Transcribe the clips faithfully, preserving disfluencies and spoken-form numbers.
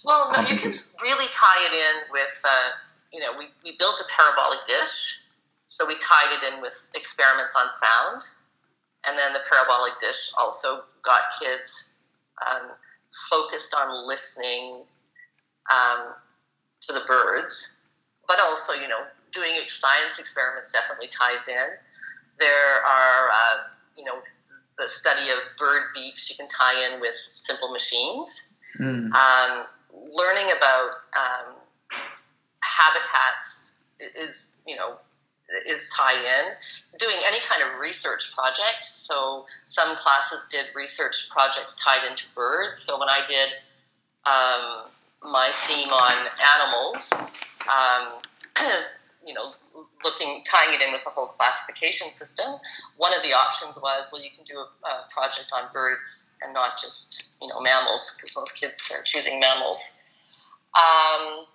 Well, no, you can competencies? really tie it in with, uh, you know, we, we built a parabolic dish, so we tied it in with experiments on sound, and then the parabolic dish also got kids um, focused on listening um, to the birds, but also, you know, doing science experiments definitely ties in. There are, uh, you know, the study of bird beaks you can tie in with simple machines. Mm. Um, learning about um, habitats is, you know, is tied in. Doing any kind of research project. So some classes did research projects tied into birds. So when I did um, my theme on animals, um, you know, looking, tying it in with the whole classification system, one of the options was, well, you can do a, a project on birds and not just, you know, mammals, because most kids are choosing mammals. Um,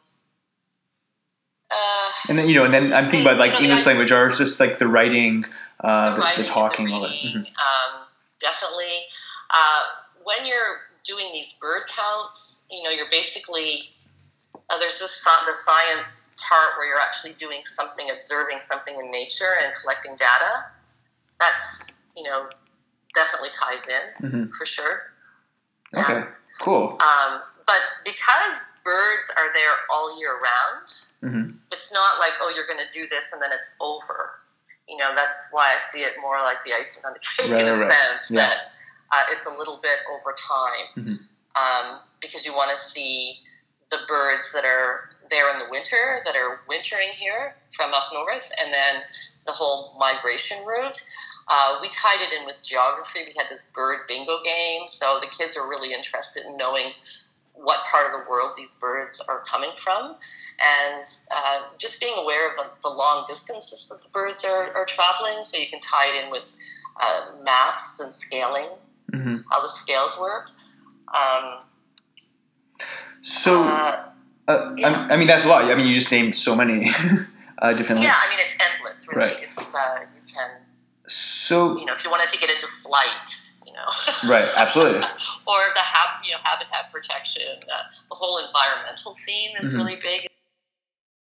uh, and then, you know, and then I'm thinking the, about like you know, English the, language arts, just like the writing, uh, the, the, writing the talking, and the all that. reading, Mm-hmm. um, definitely. Uh, when you're doing these bird counts, you know, you're basically... Uh, there's this the science part where you're actually doing something, observing something in nature and collecting data. That's, you know, definitely ties in, mm-hmm. for sure. Okay, um, cool. Um, but because birds are there all year round, mm-hmm. it's not like, oh, you're going to do this and then it's over. You know, that's why I see it more like the icing on the cake, right, in a right. sense, yeah. that uh, it's a little bit over time. Mm-hmm. Um, because you want to see the birds that are there in the winter, that are wintering here from up north, and then the whole migration route. Uh, we tied it in with geography. We had this bird bingo game, so the kids are really interested in knowing what part of the world these birds are coming from, and uh, just being aware of the, the long distances that the birds are, are traveling, so you can tie it in with uh, maps and scaling, mm-hmm. how the scales work. Um, So, uh, uh, yeah. I mean, that's a lot. I mean, you just named so many uh, different Yeah, links. I mean, it's endless, really. Right. It's, uh, you can, so, you know, if you wanted to get into flight, you know. Right, absolutely. Or the hab, you know, habitat protection, uh, the whole environmental theme is mm-hmm. really big